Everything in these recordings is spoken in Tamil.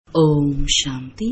ஓம் சாந்தி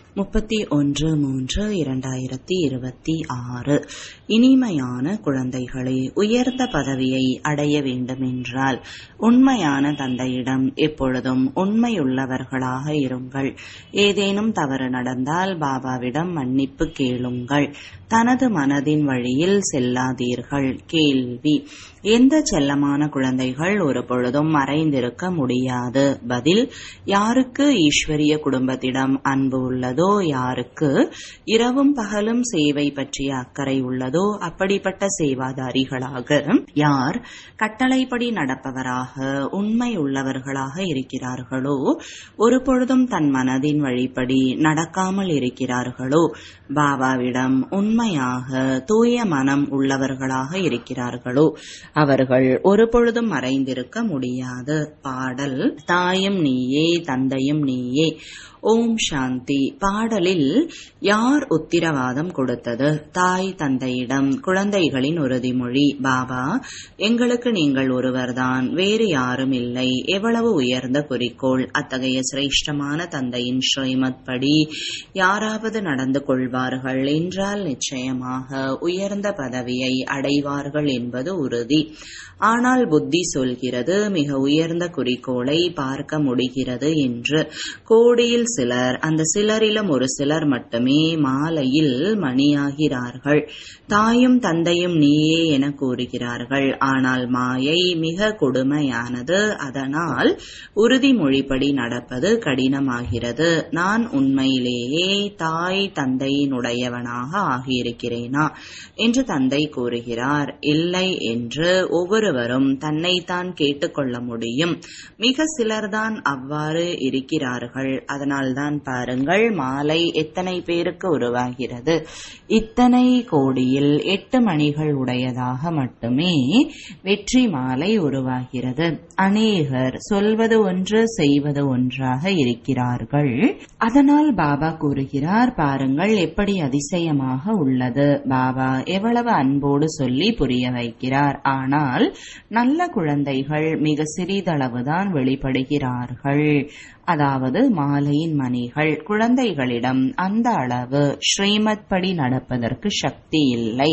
31/3/2026. இனிமையான குழந்தைகளே, உயர்ந்த பதவியை அடைய வேண்டுமென்றால் உண்மையான தந்தையிடம் எப்பொழுதும் உண்மையுள்ளவர்களாக இருங்கள். ஏதேனும் தவறு நடந்தால் பாபாவிடம் மன்னிப்பு கேளுங்கள். தனது மனதின் வழியில் செல்லாதீர்கள். கேள்வி: எந்த செல்லமான குழந்தைகள் ஒரு பொழுதும் மறைந்திருக்க முடியாது? பதில்: யாருக்கு ஈஸ்வரிய குடும்பத்திடம் அன்பு உள்ளதோ, யாருக்கு இரவும் பகலும் சேவை பற்றிய அக்கறை உள்ளதோ, அப்படிப்பட்ட சேவாதாரிகளாக, யார் கட்டளைப்படி நடப்பவராக உண்மை உள்ளவர்களாக இருக்கிறார்களோ, ஒரு பொழுதும் தன் மனதின் வழிப்படி நடக்காமல் இருக்கிறார்களோ, பாபாவிடம் உண்மையாக தூய மனம் உள்ளவர்களாக இருக்கிறார்களோ, அவர்கள் ஒரு பொழுதும் மறைந்திருக்க முடியாது. பாடல்: தாயும் நீயே தந்தையும் நீயே. ஓம் சாந்தி. பாடலில் யார் உத்திரவாதம் கொடுத்தது? தாய் தந்தையிடம் குழந்தைகளின் உறுதிமொழி: பாபா, எங்களுக்கு நீங்கள் ஒருவர்தான், வேறு யாரும் இல்லை. எவ்வளவு உயர்ந்த குறிக்கோள்! அத்தகைய சிரேஷ்டமான தந்தையின் ஸ்ரீமத் படி யாராவது நடந்து கொள்வார்கள் என்றால் நிச்சயமாக உயர்ந்த பதவியை அடைவார்கள் என்பது உறுதி. ஆனால் புத்தி சொல்கிறது மிக உயர்ந்த குறிக்கோளை பார்க்க முடிகிறது என்று. கோடியில் சிலர், அந்த சிலரிலும் ஒரு சிலர் மட்டுமே மாலையில் மணியாகிறார்கள். தாயும் தந்தையும் நீயே என கூறுகிறார்கள். ஆனால் மாயை மிக கொடுமையானது. அதனால் உறுதிமொழிப்படி நடப்பது கடினமாகிறது. நான் உண்மையிலேயே தாய் தந்தையினுடையவனாக ஆகியிருக்கிறேனா என்று தந்தை கூறுகிறார். இல்லை என்று ஒவ்வொருவரும் தன்னைத்தான் கேட்டுக்கொள்ள முடியும். மிக சிலர்தான் அவ்வாறு இருக்கிறார்கள். அதனால்தான் பாருங்கள், மாலை எத்தனை பேருக்கு உருவாகிறது. இத்தனை கோடியில் 8 மணிகள் உடையதாக மட்டுமே வெற்றி மாலை உருவாகிறது. அநேகர் சொல்வது ஒன்று செய்வது ஒன்றாக இருக்கிறார்கள். அதனால் பாபா கூறுகிறார், பாருங்கள் எப்படி அதிசயமாக உள்ளது. பாபா எவ்வளவு அன்போடு சொல்லி புரிய வைக்கிறார். ஆனால் நல்ல குழந்தைகள் மிக சிறிதளவுதான் வெளிப்படுகிறார்கள். அதாவது மாலையின் மணிகள். குழந்தைகளிடம் அந்த அளவு ஸ்ரீமத் படி நடப்பதற்கு சக்தி இல்லை.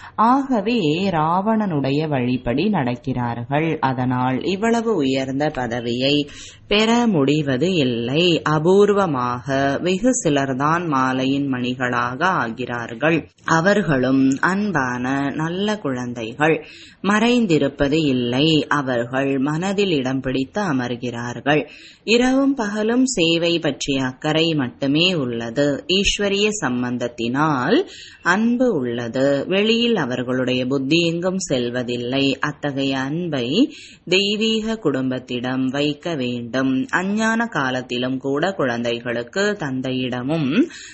ஆகவே ராவணனுடைய வழிப்படி நடக்கிறார்கள். அதனால் இவ்வளவு உயர்ந்த பதவியை பெற முடிவது இல்லை. அபூர்வமாக வெகு சிலர்தான் மாலையின் மணிகளாக ஆகிறார்கள். அவர்களும் அன்பான நல்ல குழந்தைகள். மறைந்திருப்பது இல்லை. அவர்கள் மனதில் இடம் பிடித்து அமர்கிறார்கள். இரவும் பகலும் சேவை பற்றிய அக்கறை மட்டுமே உள்ளது. ஈஸ்வரிய சம்பந்தத்தினால் அன்பு உள்ளது. வெளியில் அவர்களுடைய புத்தி எங்கும் செல்வதில்லை. அத்தகைய அன்பை தெய்வீக குடும்பத்திடம் வைக்க வேண்டும். அஞ்ஞான காலத்திலும் கூட குழந்தைகளுக்கு தந்தையிடமும்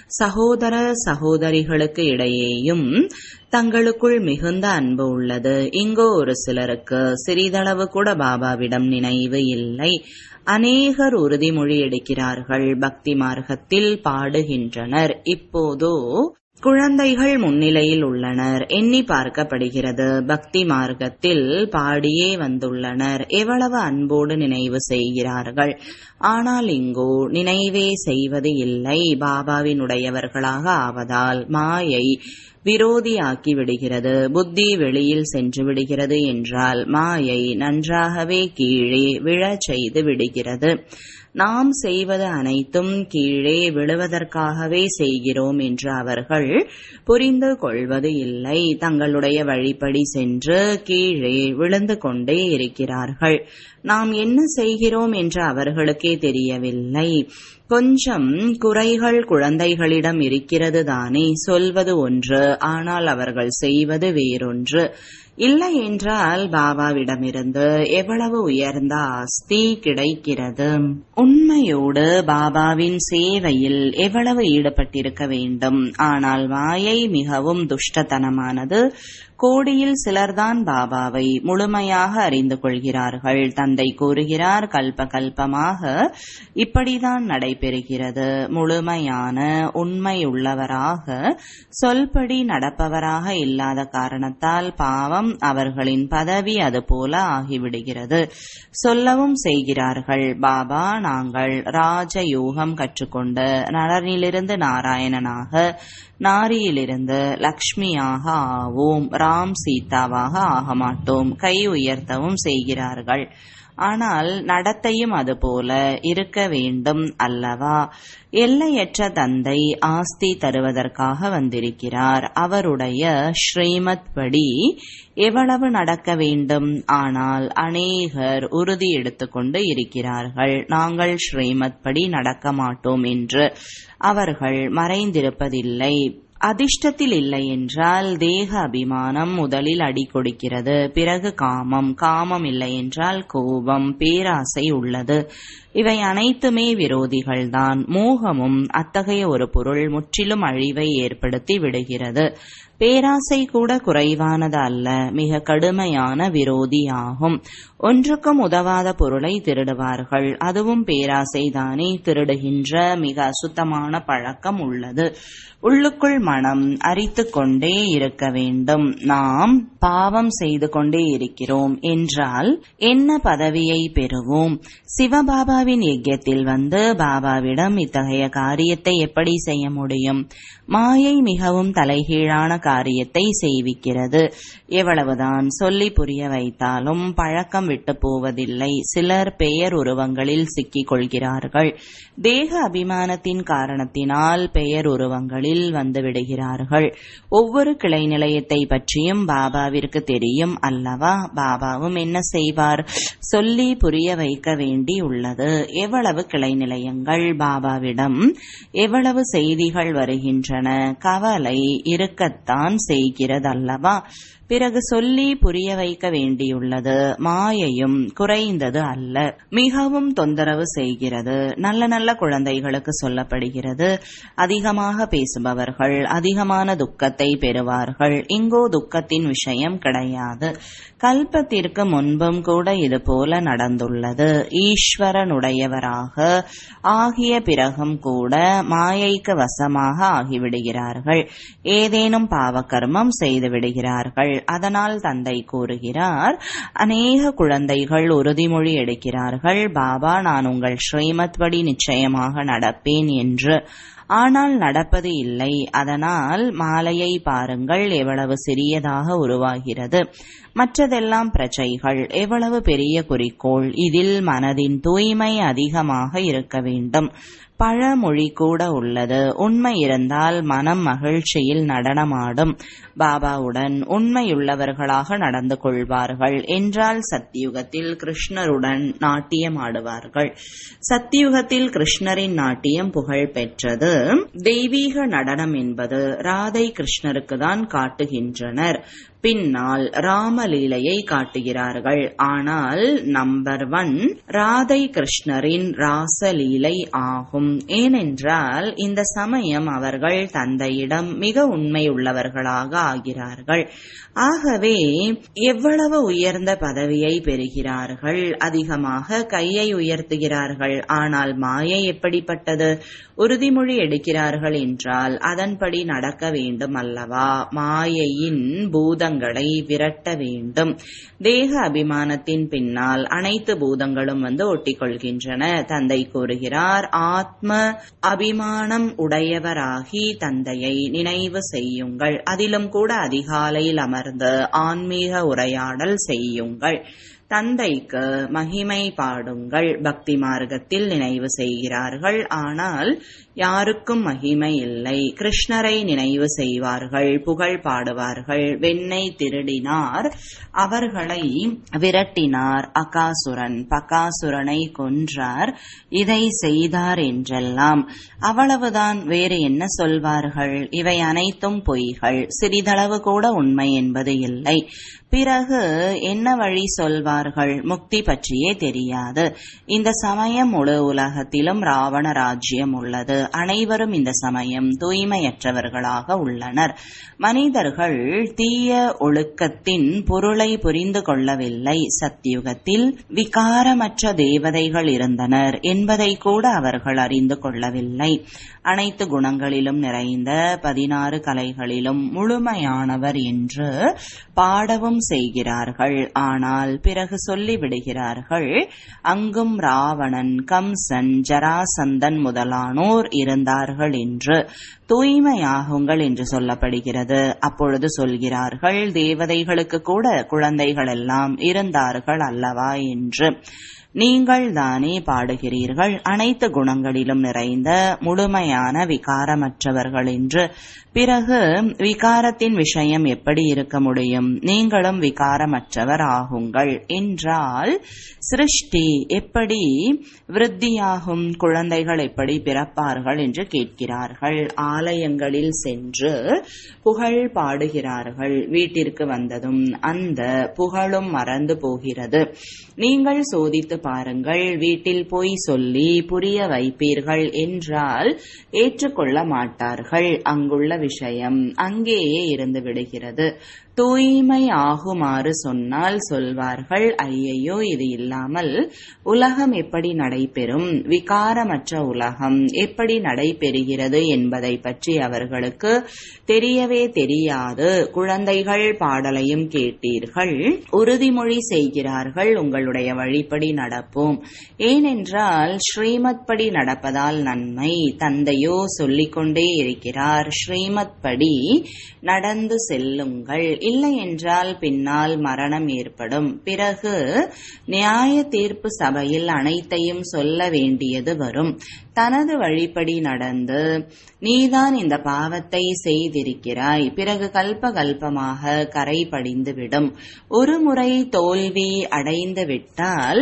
சகோதர சகோதரிகளுக்கு இடையேயும் தங்களுக்குள் மிகுந்த அன்பு உள்ளது. இங்கோ ஒரு சிலருக்கு சிறிதளவு கூட பாபாவிடம் நினைவு இல்லை. அநேகர் உறுதிமொழி எடுக்கிறார்கள், பக்தி மார்க்கத்தில் பாடுகின்றனர். இப்போதோ குழந்தைகள் முன்னிலையில் உள்ளனர். எண்ணி பார்க்கப்படுகிறது, பக்தி மார்க்கத்தில் பாடியே வந்துள்ளனர். எவ்வளவு அன்போடு நினைவு செய்கிறார்கள். ஆனால் இங்கோ நினைவே செய்வது இல்லை. பாபாவினுடையவர்களாக ஆவதால் மாயை விரோதியாக்கி விடுகிறது. புத்தி வெளியில் சென்று விடுகிறது என்றால் மாயை நன்றாகவே கீழே விழச் செய்து விடுகிறது. நாம் செய்வது அனைத்தும் கீழே விழுவதற்காகவே செய்கிறோம் என்று அவர்கள் புரிந்து கொள்வது இல்லை. தங்களுடைய வழிப்படி சென்று கீழே விழுந்து கொண்டே இருக்கிறார்கள். நாம் என்ன செய்கிறோம் என்று அவர்களுக்கே தெரியவில்லை. கொஞ்சம் குறைகள் குழந்தைகளிடம் இருக்கிறது தானே. சொல்வது ஒன்று, ஆனால் அவர்கள் செய்வது வேறொன்று. இல்லை என்றால் பாபாவிடமிருந்து எவ்வளவு உயர்ந்த ஆஸ்தி கிடைக்கிறது. உண்மையோடு பாபாவின் சேவையில் எவ்வளவு ஈடுபட்டிருக்க வேண்டும். ஆனால் மாயை மிகவும் துஷ்டத்தனமானது. கோடியில் சிலர்தான் பாபாவை முழுமையாக அறிந்து கொள்கிறார்கள். தந்தை கூறுகிறார், கல்ப கல்பமாக இப்படிதான் நடைபெறுகிறது. முழுமையான உண்மையுள்ளவராக சொல்படி நடப்பவராக இல்லாத காரணத்தால் பாவம் அவர்களின் பதவி அதுபோல ஆகிவிடுகிறது. சொல்லவும் செய்கிறார்கள், பாபா நாங்கள் ராஜயோகம் கற்றுக்கொண்டு நரனிலிருந்து நாராயணனாக, நாரியிலிருந்து லக்ஷ்மியாக ஆவோம், ராம் சீதாவாக ஆக மாட்டோம். கை உயர்த்தவும் செய்கிறார்கள். ஆனால் நடத்தையும் அதுபோல இருக்க வேண்டும் அல்லவா? எல்லையற்ற தந்தை ஆஸ்தி தருவதற்காக வந்திருக்கிறார். அவருடைய ஸ்ரீமத் படி எவ்வளவு நடக்க வேண்டும். ஆனால் அநேகர் உறுதி எடுத்துக்கொண்டு இருக்கிறார்கள், நாங்கள் ஸ்ரீமத் படி நடக்க மாட்டோம் என்று. அவர்கள் மறைந்திருப்பதில்லை. அதிர்ஷ்டத்தில் இல்லை என்றால் தேக அபிமானம் முதலில் அடி கொடுக்கிறது. பிறகு காமம், காமம் இல்லை என்றால் கோபம், பேராசை உள்ளது. இவை அனைத்துமே விரோதிகள்தான். மோகமும் அத்தகைய ஒரு பொருள் முற்றிலும் அழிவை ஏற்படுத்தி விடுகிறது. பேராசை கூட குறைவானது அல்ல, மிக கடுமையான விரோதியாகும். ஒன்றுக்கும் உதவாத பொருளை திருடுவார்கள். அதுவும் பேராசைதானே. திருடுகின்ற மிக அசுத்தமான பழக்கம் உள்ளது. உள்ளுக்குள் மனம் அரித்து கொண்டே இருக்க வேண்டும். நாம் பாவம் செய்து கொண்டே இருக்கிறோம் என்றால் என்ன பதவியை பெறுவோம்? சிவபாபாவின் யஜ்யத்தில் வந்து பாபாவிடம் இத்தகைய காரியத்தை எப்படி செய்ய முடியும்? மாயை மிகவும் தலைகீழான காரியத்தை செய்விக்கிறது. எவ்வளவுதான் சொல்லி புரிய வைத்தாலும் பழக்கம் விட்டு போவதில்லை. சிலர் பெயர் உருவங்களில் சிக்கிக் கொள்கிறார்கள். தேக அபிமானத்தின் காரணத்தினால் பெயர் உருவங்களில் வந்து விடுகிறார்கள். ஒவ்வொரு கிளை நிலையத்தை பற்றியும் பாபாவிற்கு தெரியும் அல்லவா? பாபாவும் என்ன செய்வார்? சொல்லி புரிய வைக்க வேண்டி உள்ளது. எவ்வளவு கிளை நிலையங்கள் பாபாவிடம் எவ்வளவு செய்திகள் வருகின்றன. கவலை இருக்கத்தான் செய்கிறதல்லவா? பிறகு சொல்லி புரிய வைக்க வேண்டியுள்ளது. மாயையும் குறைந்தது அல்ல, மிகவும் தொந்தரவு செய்கிறது. நல்ல நல்ல குழந்தைகளுக்கு சொல்லப்படுகிறது, அதிகமாக பேசுபவர்கள் அதிகமான துக்கத்தை பெறுவார்கள். இங்கோ துக்கத்தின் விஷயம் கிடையாது. கல்பத்திற்கு முன்பும் கூட இது போல நடந்துள்ளது. ஈஸ்வரனுடையவராக ஆகிய பிறகும் கூட மாயைக்கு வசமாக ஆகிவிடுகிறார்கள். ஏதேனும் பாவகர்மம் செய்து விடுகிறார்கள். அதனால் தந்தை கூறுகிறார், அநேக குழந்தைகள் உறுதிமொழி எடுக்கிறார்கள், பாபா நான் உங்கள் ஸ்ரீமத் படி நிச்சயமாக நடப்பேன் என்று. ஆனால் நடப்பது இல்லை. அதனால் மாலையை பாருங்கள், எவ்வளவு சிறியதாக உருவாகிறது. மற்றதெல்லாம் பிரஜைகள். எவ்வளவு பெரிய குறிக்கோள். இதில் மனதின் தூய்மை அதிகமாக இருக்க வேண்டும். பழமொழி கூட உள்ளது, உண்மை இருந்தால் மனம் மகிழ்ச்சியில் நடனமாடும். பாபாவுடன் உண்மையுள்ளவர்களாக நடந்து கொள்வார்கள் என்றால் சத்தியுகத்தில் கிருஷ்ணருடன் நாட்டியம் ஆடுவார்கள். சத்தியுகத்தில் கிருஷ்ணரின் நாட்டியம் புகழ் பெற்றது. தெய்வீக நடனம் என்பது ராதை கிருஷ்ணருக்கு தான் காட்டுகின்றனர். பின்னால் ராமலீலையை காட்டுகிறார்கள். ஆனால் நம்பர் 1 ராதை கிருஷ்ணரின் ராசலீலை ஆகும். ஏனென்றால் இந்த சமயம் அவர்கள் தந்தையிடம் மிக உண்மையுள்ளவர்களாக ஆகிறார்கள். ஆகவே எவ்வளவு உயர்ந்த பதவியை பெறுகிறார்கள், அதிகமாக கையை உயர்த்துகிறார்கள். ஆனால் மாயை எப்படிப்பட்டது? உறுதிமொழி எடுக்கிறார்கள் என்றால் அதன்படி நடக்க வேண்டும் அல்லவா? மாயையின் பூதங்களை விரட்ட வேண்டும். தேக அபிமானத்தின் பின்னால் அனைத்து பூதங்களும் வந்து ஒட்டிக்கொள்கின்றன. தந்தை கூறுகிறார், ஆத்ம அபிமானம் உடையவராகி தந்தையை நினைவு செய்யுங்கள். அதிலும் கூட அதிகாலையில் அமர்ந்து ஆன்மீக உரையாடல் செய்யுங்கள். தந்தைக்கு மகிமை பாடுங்கள். பக்தி மார்க்கத்தில் நினைவு செய்கிறார்கள். ஆனால் யாருக்கும் மகிமை இல்லை. கிருஷ்ணரை நினைவு செய்வார்கள், புகழ் பாடுவார்கள். வெண்ணெய் திருடினார், அவர்களை விரட்டினார். அகாசுரன் பகாசுரனை கொன்றார், இதை செய்தார் என்றெல்லாம். அவ்வளவுதான், வேறு என்ன சொல்வார்கள்? இவை அனைத்தும் பொய்கள். சிறிதளவு கூட உண்மை என்பது இல்லை. பிறகு என்ன வழி சொல்வார்? இருப்பார்கள். முக்தி பற்றியே தெரியாது. இந்த சமயம் முழு உலகத்திலும் ராவண ராஜ்யம் உள்ளது. அனைவரும் இந்த சமயம் தூய்மையற்றவர்களாக உள்ளனர். மனிதர்கள் தீய ஒழுக்கத்தின் பொருளை புரிந்து கொள்ளவில்லை. சத்தியுகத்தில் விகாரமற்ற தேவதைகள் இருந்தனர் என்பதை கூட அவர்கள் அறிந்து கொள்ளவில்லை. அனைத்து குணங்களிலும் நிறைந்த 16 கலைகளிலும் முழுமையானவர் என்று பாடவும் செய்கிறார்கள். ஆனால் பிறகு சொல்லிவிடுகிறார்கள், அங்கும் ராவணன், கம்சன், ஜராசந்தன் முதலானோர் இருந்தார்கள் என்று. தூய்மையாகுங்கள் என்று சொல்லப்படுகிறது. அப்பொழுது சொல்கிறார்கள், தேவதைகளுக்கு கூட குழந்தைகள் எல்லாம் இருந்தார்கள் அல்லவா என்று. நீங்கள் தானே பாடுகிறீர்கள் அனைத்து குணங்களிலும் நிறைந்த முழுமையான விகாரமற்றவர்கள் என்று. பிறகு விகாரத்தின் விஷயம் எப்படி இருக்க முடியும்? நீங்களும் விகாரமற்றவர் ஆகுங்கள் என்றால் சிருஷ்டி எப்படி விருத்தியாகும்? குழந்தைகள் எப்படி பிறப்பார்கள் என்று கேட்கிறார்கள். ஆலயங்களில் சென்று புகழ் பாடுகிறார்கள். வீட்டிற்கு வந்ததும் அந்த புகழும் மறந்து போகிறது. நீங்கள் சோதித்து பாருங்கள். வீட்டில் போய் சொல்லி புரிய வைப்பீர்கள் என்றால் ஏற்றுக்கொள்ள மாட்டார்கள். அங்குள்ள விஷயம் அங்கேயே இருந்து விடுகிறது. தூய்மை ஆகுமாறு சொன்னால் சொல்வார்கள், ஐயையோ இது இல்லாமல் உலகம் எப்படி நடைபெறும்? விகாரமற்ற உலகம் எப்படி நடைபெறுகிறது என்பதை பற்றி அவர்களுக்கு தெரியவே தெரியாது. குழந்தைகள் பாடலையும் கேட்டீர்கள். உறுதிமொழி செய்கிறார்கள், உங்களுடைய வழிப்படி நடப்போம். ஏனென்றால் ஸ்ரீமத் படி நடப்பதால் நன்மை. தந்தையோ சொல்லிக்கொண்டே இருக்கிறார், ஸ்ரீமத் படி நடந்து செல்லுங்கள். இல்லை என்றால் பின்னால் மரணம் ஏற்படும். பிறகு நியாய தீர்ப்பு சபையில் அனைத்தையும் சொல்ல வேண்டியது வரும். தனது வழிப்படி நடந்து நீதான் இந்த பாவத்தை செய்திருக்கிறாய். பிறகு கல்பகல்பமாக கரை படிந்துவிடும். ஒரு முறை தோல்வி அடைந்து விட்டால்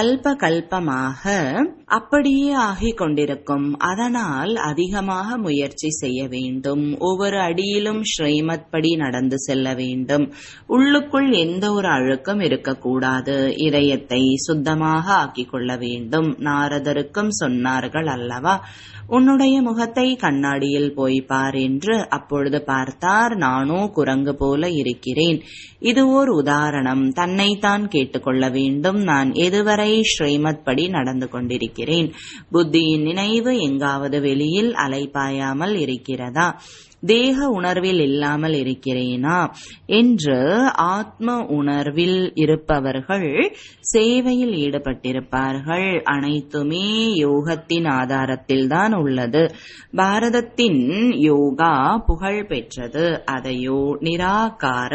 கல்பகல்பமாக அப்படியே ஆகிக் கொண்டிருக்கும். அதனால் அதிகமாக முயற்சி செய்ய வேண்டும். ஒவ்வொரு அடியிலும் ஸ்ரீமத் படி நடந்து செல்ல வேண்டும். உள்ளுக்குள் எந்த ஒரு அழுக்கும் இருக்கக்கூடாது. இதயத்தை சுத்தமாக ஆக்கிக் கொள்ள வேண்டும். நாரதருக்கும் சொன்னார்கள் அல்லவா, உன்னுடைய முகத்தை கண்ணாடியில் போய் பார் என்று. அப்பொழுது பார்த்தார், நானோ குரங்கு போல இருக்கிறேன். இது ஓர் உதாரணம். தன்னைத்தான் கேட்டுக்கொள்ள வேண்டும். நான் எதுவரை ஸ்ரீமத் படி நடந்து கொண்டிருக்கிறேன்? புத்தியின் நினைவு எங்காவது வெளியில் அலைபாயாமல் இருக்கிறதா? தேக உணர்வில் இல்லாமல் இருக்கிறேனா என்று ஆத்ம உணர்வில் இருப்பவர்கள் சேவையில் ஈடுபட்டிருப்பார்கள். அனைத்துமே யோகத்தின் ஆதாரத்தில்தான் உள்ளது. பாரதத்தின் யோகா புகழ் பெற்றது. அதையோ நிராகார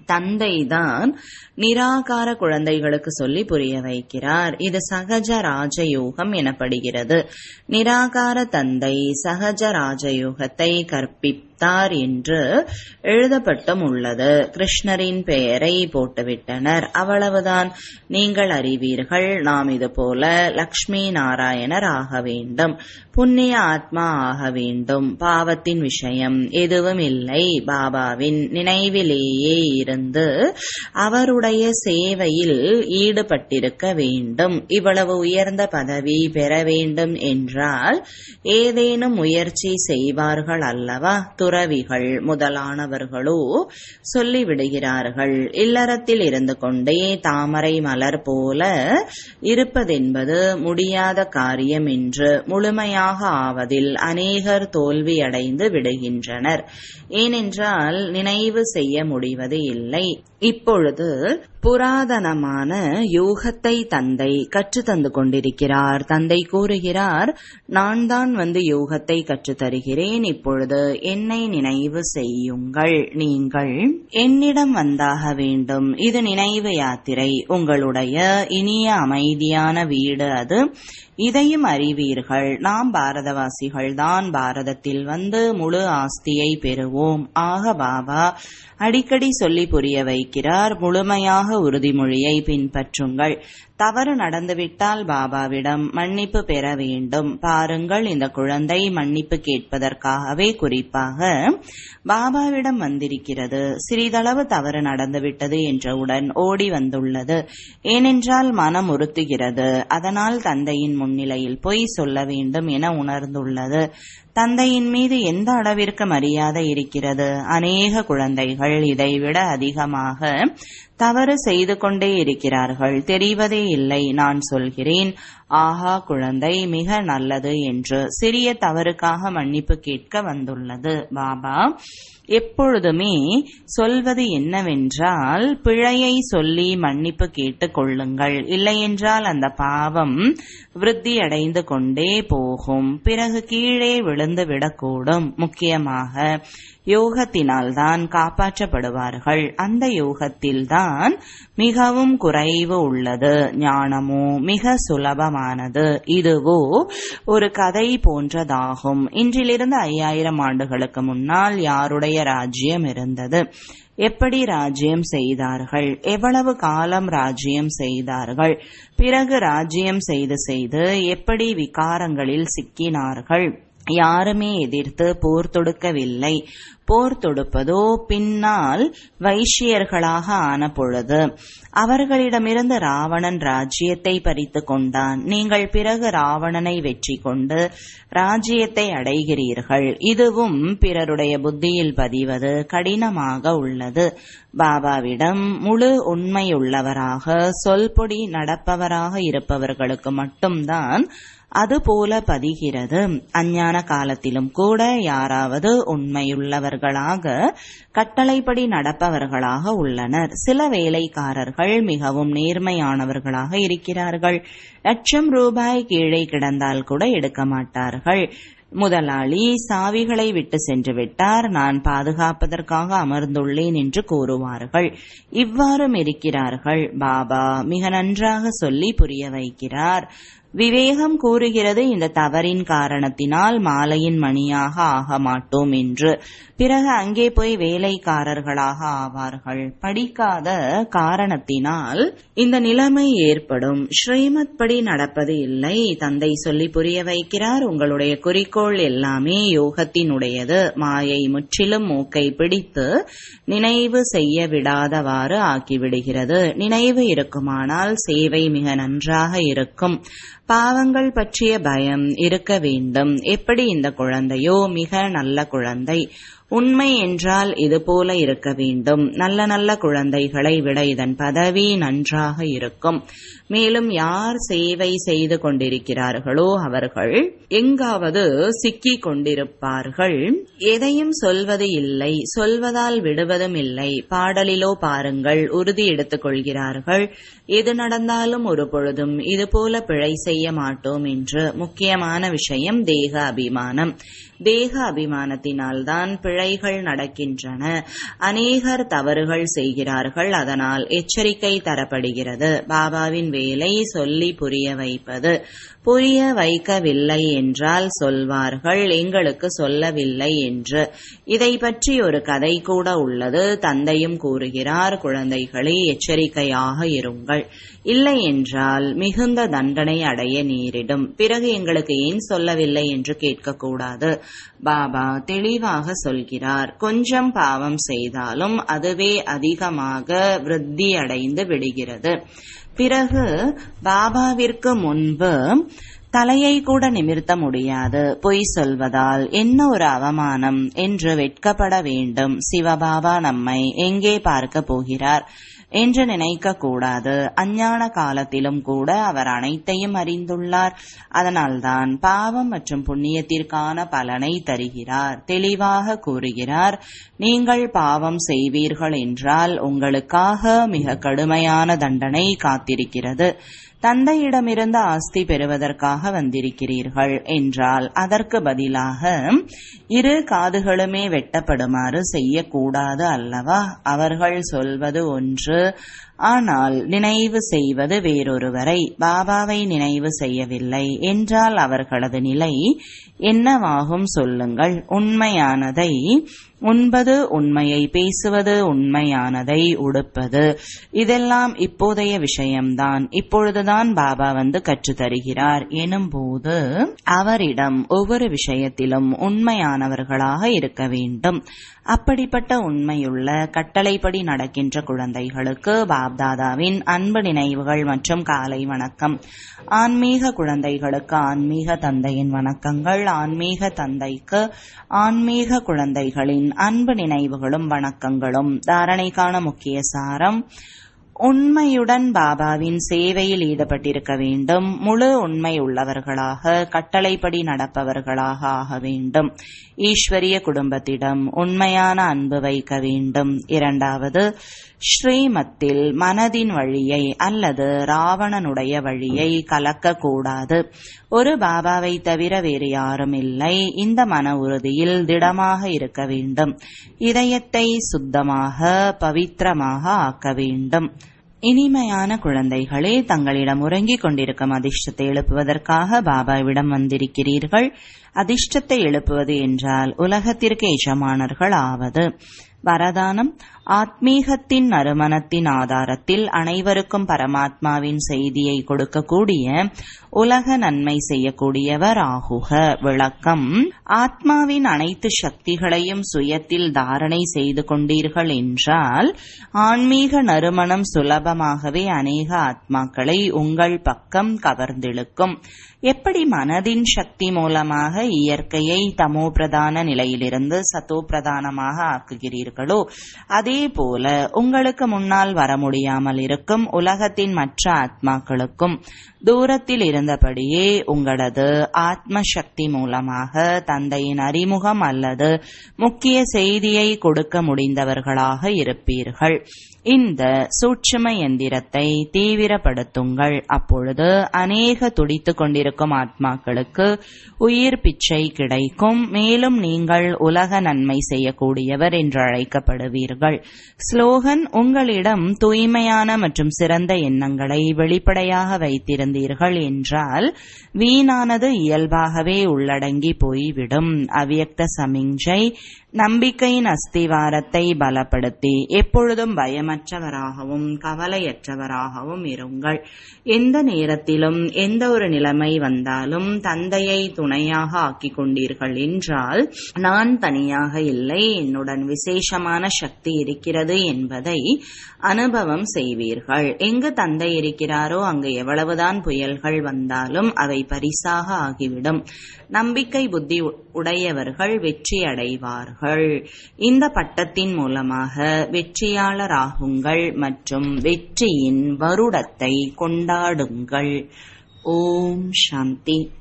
தந்தைதான் நிராகார குழந்தைகளுக்கு சொல்லி புரிய வைக்கிறார். இது சகஜ ராஜயோகம் எனப்படுகிறது. நிராகார தந்தை சகஜ ராஜயோகத்தை கற்பிப்பார் என்று எழுதப்பட்டும் உள்ளது. கிருஷ்ணரின் பெயரை போட்டுவிட்டனர். அவ்வளவுதான். நீங்கள் அறிவீர்கள், நாம் இது போல லக்ஷ்மி நாராயணர் ஆக வேண்டும், புண்ணிய ஆத்மா ஆக வேண்டும். பாவத்தின் விஷயம் எதுவும் இல்லை. பாபாவின் நினைவிலேயே இருந்து அவருடைய சேவையில் ஈடுபட்டிருக்க வேண்டும். இவ்வளவு உயர்ந்த பதவி பெற வேண்டும் என்றால் ஏதேனும் முயற்சி செய்வார்கள் அல்லவா? துறவிகள் முதலானவர்களோ சொல்லிவிடுகிறார்கள், இல்லறத்தில் இருந்து கொண்டே தாமரை மலர் போல இருப்பதென்பது முடியாத காரியம் என்று. முழுமையாக ஆவதில் அநேகர் தோல்வியடைந்து விடுகின்றனர். ஏனென்றால் நினைவு செய்ய முடிவது இல்லை. இப்பொழுது புராதனமான யோகத்தை தந்தை கற்றுத்தந்து கொண்டிருக்கிறார். தந்தை கூறுகிறார், நான் தான் வந்து யோகத்தை கற்றுத்தருகிறேன். இப்பொழுது என்னை நினைவு செய்யுங்கள். நீங்கள் என்னிடம் வந்தாக வேண்டும். இது நினைவு யாத்திரை. உங்களுடைய இனிய அமைதியான வீடு அது. இதையும் அறிவீர்கள். நாம் பாரதவாசிகள் தான். பாரதத்தில் வந்து முழு ஆஸ்தியை பெறுவோம். ஆக பாபா அடிக்கடி சொல்லி புரிய வைக்கிறார், முழுமையாக உறுதிமொழியை பின்பற்றுங்கள். தவறு நடந்துவிட்டால் பாபாவிடம் மன்னிப்பு பெற வேண்டும். பாருங்கள், இந்த குழந்தை மன்னிப்பு கேட்பதற்காகவே குறிப்பாக பாபாவிடம் வந்திருக்கிறது. சிறிதளவு தவறு நடந்துவிட்டது என்றவுடன் ஓடி வந்துள்ளது. ஏனென்றால் மனம் உறுத்துகிறது. அதனால் தந்தையின் முன்னிலையில் பொய் சொல்ல வேண்டும் என உணர்ந்துள்ளது. தந்தையின் மீது எந்த அளவிற்கு மரியாதை இருக்கிறது? அநேக குழந்தைகள் இதைவிட அதிகமாக தவறு செய்து கொண்டே இருக்கிறார்கள். தெரிவதே இல்லை. நான் சொல்கிறேன், ஆஹா, குழந்தை மிக நல்லது என்று சிறிய தவறுக்காக மன்னிப்பு கேட்க வந்துள்ளது. பாபா எப்பொழுதுமே சொல்வது என்னவென்றால், பிழையை சொல்லி மன்னிப்பு கேட்டுக் கொள்ளுங்கள். இல்லையென்றால் அந்த பாவம் விருத்தி அடைந்து கொண்டே போகும். பிறகு கீழே விழுந்து விடக்கூடும். முக்கியமாக யோகத்தினால்தான் காப்பாற்றப்படுவார்கள். அந்த யோகத்தில்தான் மிகவும் குறைவு உள்ளது. ஞானமோ மிக சுலபமானது. இதுவோ ஒரு கதை போன்றதாகும். இன்றிலிருந்து 5000 ஆண்டுகளுக்கு முன்னால் யாருடைய ராஜ்யம் இருந்தது? எப்படி ராஜ்யம் செய்தார்கள்? எவ்வளவு காலம் ராஜ்யம் செய்தார்கள்? பிறகு ராஜ்யம் செய்து எப்படி விகாரங்களில் சிக்கினார்கள்? யாருமே எதிர்த்து போர் தொடுக்கவில்லை. போர் தொடுப்பதோ பின்னால் வைஷ்யர்களாக ஆன பொழுது. அவர்களிடமிருந்து ராவணன் ராஜ்யத்தை பறித்து கொண்டான். நீங்கள் பிறகு ராவணனை வெற்றி கொண்டு ராஜ்யத்தை அடைகிறீர்கள். இதுவும் பிறருடைய புத்தியில் பதிவது கடினமாக உள்ளது. பாபாவிடம் முழு உண்மையுள்ளவராக சொல்பொடி நடப்பவராக இருப்பவர்களுக்கு மட்டும்தான் அதுபோல பதிகிறது. அஞ்ஞான காலத்திலும் கூட யாராவது உண்மையுள்ளவர்களாக கட்டளைப்படி நடப்பவர்களாக உள்ளனர். சில வேலைக்காரர்கள் மிகவும் நேர்மையானவர்களாக இருக்கிறார்கள். ₹1,00,000 கீழே கிடந்தால் கூட எடுக்க மாட்டார்கள். முதலாளி சாவிகளை விட்டு சென்று விட்டார், நான் பாதுகாப்பதற்காக அமர்ந்துள்ளேன் என்று கூறுவார்கள். இவ்வாறும் இருக்கிறார்கள். பாபா மிக நன்றாக சொல்லி புரிய வைக்கிறார். விவேகம் கூறுகிறது, இந்த தவறின் காரணத்தினால் மாலையின் மணியாக ஆக மாட்டோம் என்று. பிறகு அங்கே போய் வேலைக்காரர்களாக ஆவார்கள். படிக்காத காரணத்தினால் இந்த நிலைமை ஏற்படும். ஸ்ரீமத் படி நடப்பது இல்லை. தந்தை சொல்லி புரிய வைக்கிறார், உங்களுடைய குறிக்கோள் எல்லாமே யோகத்தினுடையது. மாயை முற்றிலும் மூக்கை பிடித்து நினைவு செய்ய விடாதவாறு ஆக்கிவிடுகிறது. நினைவு இருக்குமானால் சேவை மிக நன்றாக இருக்கும். பாவங்கள் பற்றிய பயம் இருக்க வேண்டும். எப்படி இந்த குழந்தையோ மிக நல்ல குழந்தை. உண்மை என்றால் இது போல இருக்க வேண்டும். நல்ல நல்ல குழந்தைகளை விட இதன் பதவி நன்றாக இருக்கும். மேலும் யார் சேவை செய்து கொண்டிருக்கிறார்களோ அவர்கள் எங்காவது சிக்கிக் கொண்டிருப்பார்கள். எதையும் சொல்வது இல்லை, சொல்வதால் விடுவதும் இல்லை. பாடலிலோ பாருங்கள், உறுதி எடுத்துக் கொள்கிறார்கள், எது நடந்தாலும் ஒரு பொழுதும் இதுபோல பிழை செய்ய மாட்டோம் என்று. முக்கியமான விஷயம் தேக அபிமானம். தேக அபிமானத்தினால்தான் பிழைகள் நடக்கின்றன. அநேகர் தவறுகள் செய்கிறார்கள். அதனால் எச்சரிக்கை தரப்படுகிறது. பாபாவின் வேலை சொல்லி புரிய வைப்பது. புரிய வைக்கவில்லை என்றால் சொல்வார்கள், எங்களுக்கு சொல்லவில்லை என்று. இதை பற்றி ஒரு கதை கூட உள்ளது. தந்தையும் கூறுகிறார், குழந்தைகளே எச்சரிக்கையாக இருங்கள், இல்லை என்றால் மிகுந்த தண்டனை அடைய நேரிடும். பிறகு எங்களுக்கு ஏன் சொல்லவில்லை என்று கேட்கக்கூடாது. பாபா தெளிவாக சொல்கிறார், கொஞ்சம் பாவம் செய்தாலும் அதுவே அதிகமாக விருத்தி அடைந்து விடுகிறது. பிறகு பாபாவிற்கு முன்பு தலையை கூட நிமிர்த்த முடியாது. பொய் சொல்வதால் என்ன ஒரு அவமானம் என்று வெட்கப்பட வேண்டும். சிவபாபா நம்மை எங்கே பார்க்க போகிறார் என்று நினைக்க கூடாது. அஞ்ஞான காலத்திலும் கூட அவர் அனைத்தையும் அறிந்துள்ளார். அதனால்தான் பாவம் மற்றும் புண்ணியத்திற்கான பலனை தருகிறார். தெளிவாக கூறுகிறார், நீங்கள் பாவம் செய்வீர்கள் என்றால் உங்களுக்காக மிக கடுமையான தண்டனை காத்திருக்கிறது. தந்தையிடமிருந்து ஆஸ்தி பெறுவதற்காக வந்திருக்கிறீர்கள் என்றால் அதற்கு பதிலாக இரு காதுகளுமே வெட்டப்படுமாறு செய்யக்கூடாது அல்லவா? அவர்கள் சொல்வது ஒன்று, ஆனால் நினைவு செய்வது வேறொருவரை, பாபாவை நினைவு செய்யவில்லை என்றால் அவர்களது நிலை என்னவாகும் சொல்லுங்கள். உண்மையானதை உண்பது, உண்மையை பேசுவது, உண்மையானதை உடுப்பது, இதெல்லாம் இப்போதைய விஷயம்தான். இப்பொழுதுதான் பாபா வந்து கற்றுத்தருகிறார் எனும்போது அவரிடம் ஒவ்வொரு விஷயத்திலும் உண்மையானவர்களாக இருக்க வேண்டும். அப்படிப்பட்ட உண்மையுள்ள கட்டளைப்படி நடக்கின்ற குழந்தைகளுக்கு பாப்தாதாவின் அன்பு நினைவுகள் மற்றும் காலை வணக்கம். ஆன்மீக குழந்தைகளுக்கு ஆன்மீக தந்தையின் வணக்கங்கள். ஆன்மீக தந்தைக்கு ஆன்மீக குழந்தைகளின் அன்பு நினைவுகளும் வணக்கங்களும். தாரணைக்கான முக்கிய சாரம்: உண்மையுடன் பாபாவின் சேவையில் ஈடுபட்டிருக்க வேண்டும். முழு உண்மை உள்ளவர்களாக கட்டளைப்படி நடப்பவர்களாக ஆக வேண்டும். ஈஸ்வரிய குடும்பத்திடம் உண்மையான அன்பு வைக்க வேண்டும். இரண்டாவது, ஸ்ரீமத்தில் மனதின் வழியை அல்லது ராவணனுடைய வழியை கலக்கக்கூடாது. ஒரு பாபாவை தவிர வேறு யாரும் இல்லை. இந்த மன உறுதியில் திடமாக இருக்க வேண்டும். இதயத்தை சுத்தமாக பவித்திரமாக ஆக்க வேண்டும். இனிமையான குழந்தைகளே, தங்களிடம் உறங்கிக் கொண்டிருக்கும் அதிர்ஷ்டத்தை எழுப்புவதற்காக பாபாவிடம் வந்திருக்கிறீர்கள். அதிர்ஷ்டத்தை எழுப்புவது என்றால் உலகத்திற்கு எஜமானர்கள் ஆவது. வரதானம்: ஆத்மீகத்தின் நறுமணத்தின் ஆதாரத்தில் அனைவருக்கும் பரமாத்மாவின் செய்தியை கொடுக்கக்கூடிய உலக நன்மை செய்யக்கூடியவர் ஆகுக. விளக்கம்: ஆத்மாவின் அனைத்து சக்திகளையும் சுயத்தில் தாரணை செய்து கொண்டீர்கள் என்றால் ஆன்மீக நறுமணம் சுலபமாகவே அநேக ஆத்மாக்களை உங்கள் பக்கம் கவர்ந்திழுக்கும். எப்படி மனதின் சக்தி மூலமாக இயற்கையை தமோ பிரதான நிலையிலிருந்து சதோ பிரதானமாக ஆக்குகிறீர்களோ, அதே போல உங்களுக்கு முன்னால் வர முடியாமல் இருக்கும் உலகத்தின் மற்ற ஆத்மாக்களுக்கும் தூரத்தில் இருந்தபடியே உங்களது ஆத்ம சக்தி மூலமாக தந்தையின் அறிமுகம் அல்லது முக்கிய செய்தியை கொடுக்க முடிந்தவர்களாக இருப்பீர்கள். இந்த சூட்சும எந்திரத்தை தீவிரப்படுத்துங்கள். அப்பொழுது அநேக துடித்துக் கொண்டிருக்கும் ஆத்மாக்களுக்கு உயிர் பிச்சை கிடைக்கும். மேலும் நீங்கள் உலக நன்மை செய்யக்கூடியவர் என்று அழைக்கப்படுவீர்கள். ஸ்லோகன்: உங்களிடம் தூய்மையான மற்றும் சிறந்த எண்ணங்களை வெளிப்படையாக வைத்திருந்தீர்கள் என்றால் வீணானது இயல்பாகவே உள்ளடங்கி போய்விடும். அவ்யக்த சமிஞ்சை: நம்பிக்கையின் அஸ்திவாரத்தை பலப்படுத்தி எப்பொழுதும் பயமற்றவராகவும் கவலையற்றவராகவும் இருங்கள். எந்த நேரத்திலும் எந்த ஒரு நிலைமை வந்தாலும் தந்தையை துணையாக ஆக்கிக் கொண்டீர்கள் என்றால் நான் தனியாக இல்லை, என்னுடன் விசேஷமான சக்தி இருக்கிறது என்பதை அனுபவம் செய்வீர்கள். எங்கு தந்தை இருக்கிறாரோ அங்கு எவ்வளவுதான் புயல்கள் வந்தாலும் அவை பரிசாக ஆகிவிடும். நம்பிக்கை புத்தி உடையவர்கள் வெற்றி அடைவார்கள். இந்த பட்டத்தின் மூலமாக வெற்றியாளராகுங்கள் மற்றும் வெற்றியின் வருடத்தை கொண்டாடுங்கள். ஓம் சாந்தி.